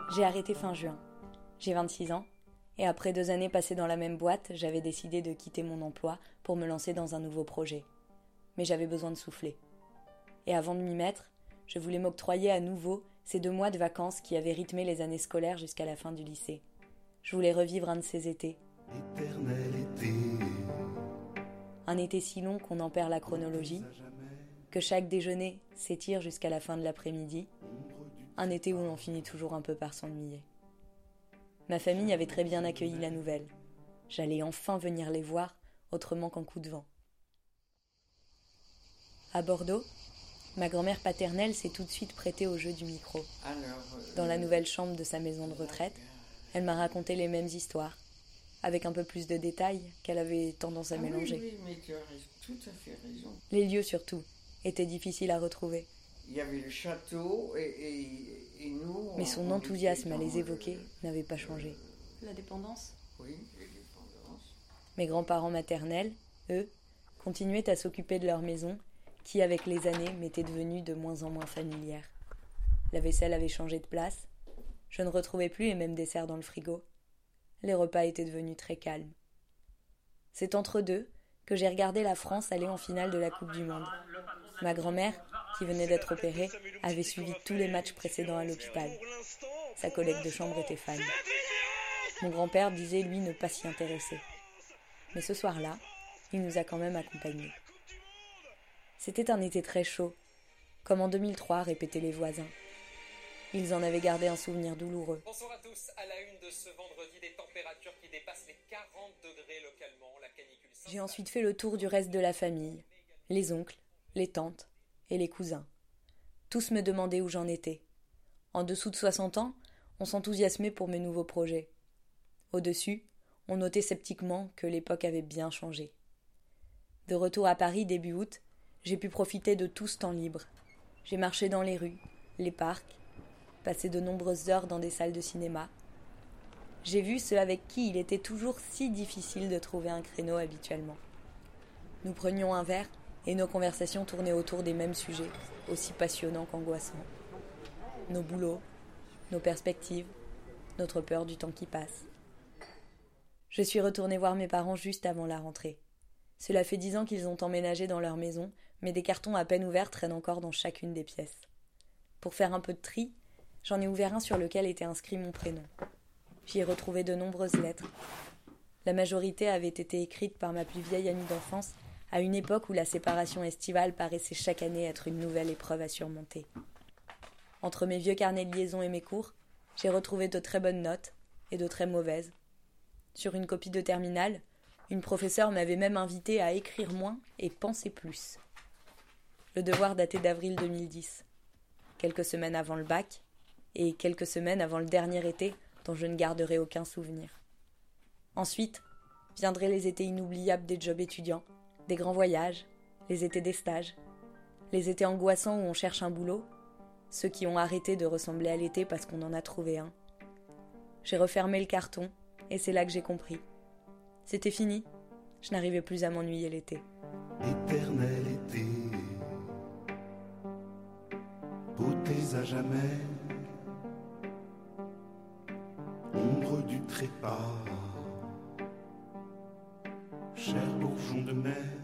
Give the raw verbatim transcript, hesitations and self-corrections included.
J'ai arrêté fin juin. J'ai vingt-six ans, et après deux années passées dans la même boîte, j'avais décidé de quitter mon emploi pour me lancer dans un nouveau projet. Mais j'avais besoin de souffler. Et avant de m'y mettre, je voulais m'octroyer à nouveau ces deux mois de vacances qui avaient rythmé les années scolaires jusqu'à la fin du lycée. Je voulais revivre un de ces étés. Éternel été. Un été si long qu'on en perd la chronologie, que chaque déjeuner s'étire jusqu'à la fin de l'après-midi, un été où l'on finit toujours un peu par s'ennuyer. Ma famille avait très bien accueilli la nouvelle. J'allais enfin venir les voir, autrement qu'en coup de vent. À Bordeaux, ma grand-mère paternelle s'est tout de suite prêtée au jeu du micro. Dans la nouvelle chambre de sa maison de retraite, elle m'a raconté les mêmes histoires, avec un peu plus de détails qu'elle avait tendance à ah mélanger. Oui, oui, mais tu as tout à fait raison. Les lieux surtout étaient difficiles à retrouver. Il y avait le château et, et, et nous... Mais son on enthousiasme à les le, évoquer n'avait pas changé. La dépendance ? Oui, la dépendance. Mes grands-parents maternels, eux, continuaient à s'occuper de leur maison, qui, avec les années, m'était devenue de moins en moins familière. La vaisselle avait changé de place. Je ne retrouvais plus les mêmes desserts dans le frigo. Les repas étaient devenus très calmes. C'est entre deux que j'ai regardé la France aller en finale de la Coupe du Monde. Ma grand-mère, qui venait d'être opérée, avait suivi tous les matchs précédents à l'hôpital. Sa collègue de chambre était fan. Mon grand-père disait, lui, ne pas s'y intéresser. Mais ce soir-là, il nous a quand même accompagnés. C'était un été très chaud, comme en deux mille trois, répétaient les voisins. Ils en avaient gardé un souvenir douloureux. Bonsoir à tous. À la une de ce vendredi, des températures qui dépassent les quarante degrés localement. La canicule. J'ai ensuite fait le tour du reste de la famille, les oncles, les tantes et les cousins. Tous me demandaient où j'en étais. En dessous de soixante ans, on s'enthousiasmait pour mes nouveaux projets. Au-dessus, on notait sceptiquement que l'époque avait bien changé. De retour à Paris début août, j'ai pu profiter de tout ce temps libre. J'ai marché dans les rues, les parcs, passé de nombreuses heures dans des salles de cinéma. J'ai vu ceux avec qui il était toujours si difficile de trouver un créneau habituellement. Nous prenions un verre et nos conversations tournaient autour des mêmes sujets, aussi passionnants qu'angoissants. Nos boulots, nos perspectives, notre peur du temps qui passe. Je suis retournée voir mes parents juste avant la rentrée. Cela fait dix ans qu'ils ont emménagé dans leur maison, mais des cartons à peine ouverts traînent encore dans chacune des pièces. Pour faire un peu de tri, j'en ai ouvert un sur lequel était inscrit mon prénom. J'y ai retrouvé de nombreuses lettres. La majorité avait été écrite par ma plus vieille amie d'enfance, à une époque où la séparation estivale paraissait chaque année être une nouvelle épreuve à surmonter. Entre mes vieux carnets de liaison et mes cours, j'ai retrouvé de très bonnes notes et de très mauvaises. Sur une copie de terminale, une professeure m'avait même invité à écrire moins et penser plus. Le devoir datait d'avril deux mille dix, quelques semaines avant le bac, et quelques semaines avant le dernier été dont je ne garderai aucun souvenir. Ensuite, viendraient les étés inoubliables des jobs étudiants, des grands voyages, les étés des stages, les étés angoissants où on cherche un boulot, ceux qui ont arrêté de ressembler à l'été parce qu'on en a trouvé un. J'ai refermé le carton, et c'est là que j'ai compris. C'était fini, je n'arrivais plus à m'ennuyer l'été. Éternel été. Beautés à jamais. Ombre du trépas. Cher bourgeon de mer.